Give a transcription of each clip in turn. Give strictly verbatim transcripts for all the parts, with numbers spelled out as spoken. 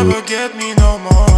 never get me no more.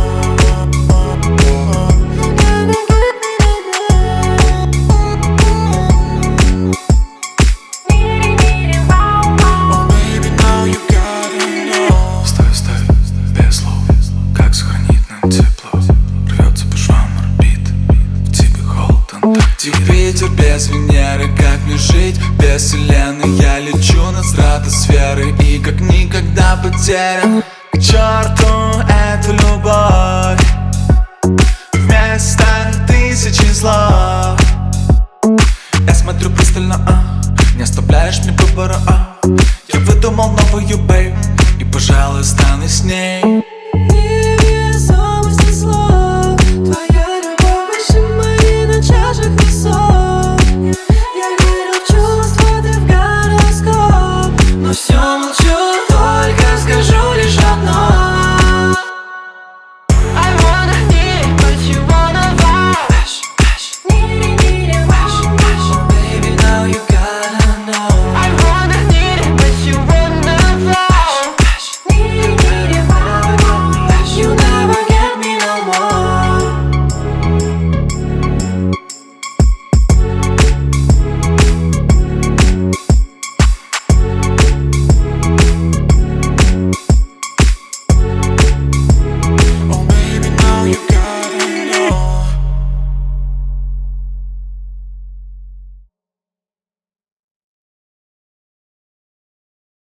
Ветер без Венеры, как мне жить без вселенной? Я лечу над стратосферой и как никогда потерян. К черту эту любовь вместо тысячи слов. Я смотрю пристально, а не оставляешь мне выбора, а я выдумал новую, бейб, и, пожалуй, стану с ней.